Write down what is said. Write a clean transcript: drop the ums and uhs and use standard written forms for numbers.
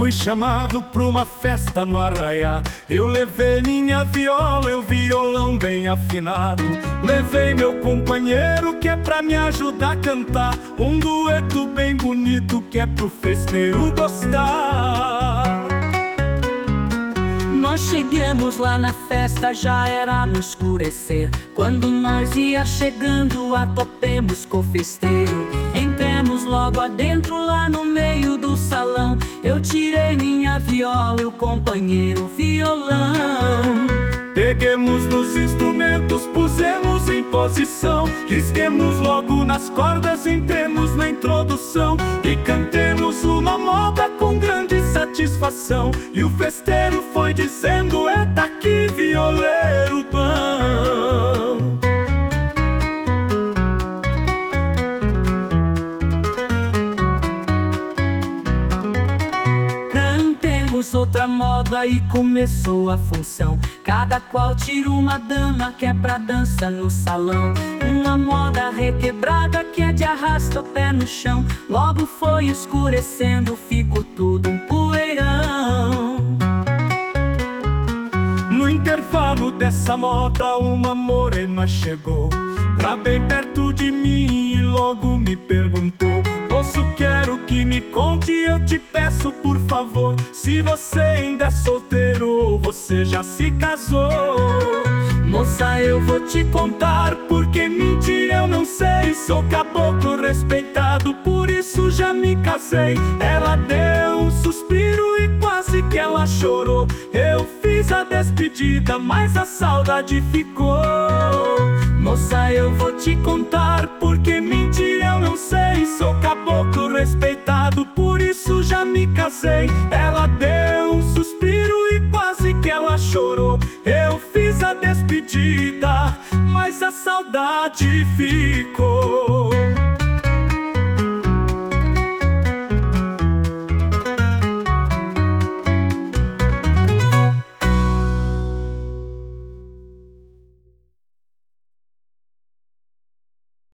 fui chamado pra uma festa no arraiá. Eu levei minha viola e o violão bem afinado. Levei meu companheiro que é pra me ajudar a cantar um dueto bem bonito que é pro festeiro gostar. Nós chegamos lá na festa, já era no escurecer. Quando nós ia chegando, atopemos com o festeiro. Entremos logo adentro, lá no meio do salão. Eu tirei minha viola e o companheiro violão. Peguemos nos instrumentos, pusemos em posição. Risquemos logo nas cordas, entremos na introdução e cantemos uma moda com grande satisfação. E o festeiro foi dizendo: "Eita, que violeiro bom!" Outra moda e começou a função. Cada qual tira uma dama que é pra dança no salão. Uma moda requebrada que é de arrasta o pé no chão. Logo foi escurecendo, ficou tudo um poeirão. No intervalo dessa moda, uma morena chegou pra bem perto de mim e logo me perguntou: "Moço, quero que me conte, eu te peço por favor, se você ainda é solteiro ou você já se casou." Moça, eu vou te contar, porque mentir eu não sei. Sou caboclo respeitado, por isso já me casei. Ela deu um suspiro e quase que ela chorou. Eu fiz a despedida, mas a saudade ficou. Moça, eu vou te contar, porque mentir eu não sei. Sou caboclo respeitado, por isso já me casei. Ela deu um suspiro e quase que ela chorou. Eu fiz a despedida, mas a saudade ficou.